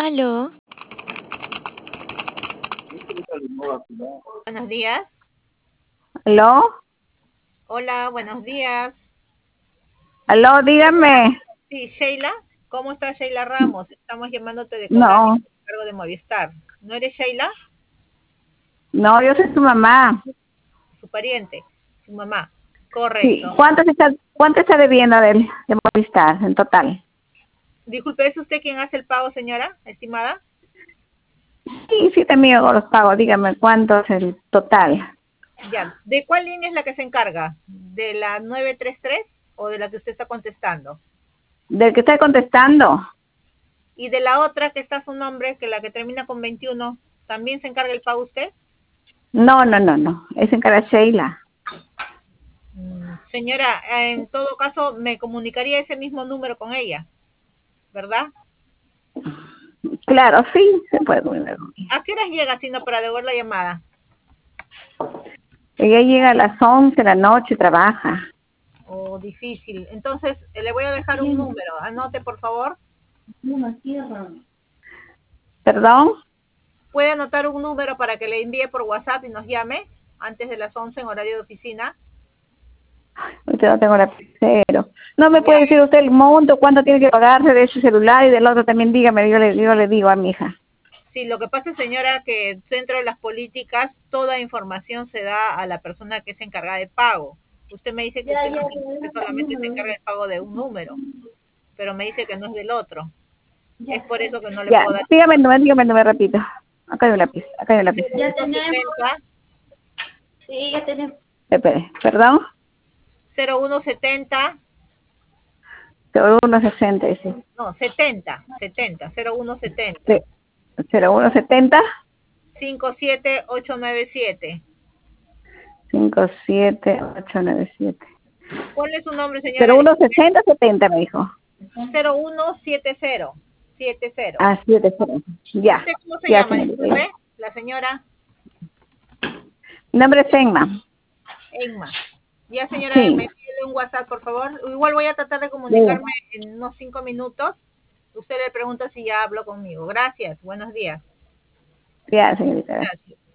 Aló, Buenos días. ¿Aló? Hola, buenos días. ¿Aló? Dígame. Sí, Sheila. ¿Cómo está Sheila Ramos? Estamos llamándote de Cobra No, cargo de Movistar. ¿No eres Sheila? no, yo soy su mamá. Su pariente, su mamá. Sí. Correcto. ¿Cuánto está debiendo de Movistar en total? Disculpe, ¿es usted quien hace el pago, señora, estimada? Sí, sí, también hago los pagos. Dígame, ¿cuánto es el total? Ya. ¿De cuál línea es la que se encarga? ¿De la 933 o de la que usted está contestando? ¿Del que estoy contestando? Y de la otra que está su nombre, que la que termina con 21, ¿también se encarga el pago usted? No, no, no, no. Es en cara Sheila. Señora, en todo caso, me comunicaría ese mismo número con ella, ¿verdad? Claro, sí, se puede comunicar. ¿A qué horas llega, sino para devolver la llamada? Ella llega a las 11 de la noche, trabaja. Oh, difícil. Entonces, le voy a dejar un número. Anote, por favor. ¿Perdón? Puede anotar un número para que le envíe por WhatsApp y nos llame antes de las 11 en horario de oficina. Usted no tengo lapicero. ¿No me Ya. puede decir usted el monto, cuánto tiene que pagarse de su celular y del otro también? Dígame, yo le digo a mi hija. Sí, lo que pasa, señora, que dentro de las políticas toda información se da a la persona que se encarga de pago. Usted me dice que usted solamente se encarga del pago de un número, pero me dice que no es del otro. Es por eso que no le Ya, puedo dar dígame el número rápido. Acá hay un lápiz, acá hay un lápiz. 0170 Espere, perdón. 0170, 0160, no, 70 0170 sí. 0170 57897. 57897. ¿Cuál es su nombre, señora? 0160 70 me dijo. 0170. Ah, 70. Ya, ¿Usted cómo se ya, llama? señorita. Ya. Disculpe, la señora Mi nombre es Emma. Enma. Ya, señora Enma, Sí. envíele un WhatsApp, por favor. Igual voy a tratar de Diga. comunicarme en unos 5 minutos. Usted le pregunta si ya habló conmigo. Gracias. Buenos días. Ya, señorita. Gracias.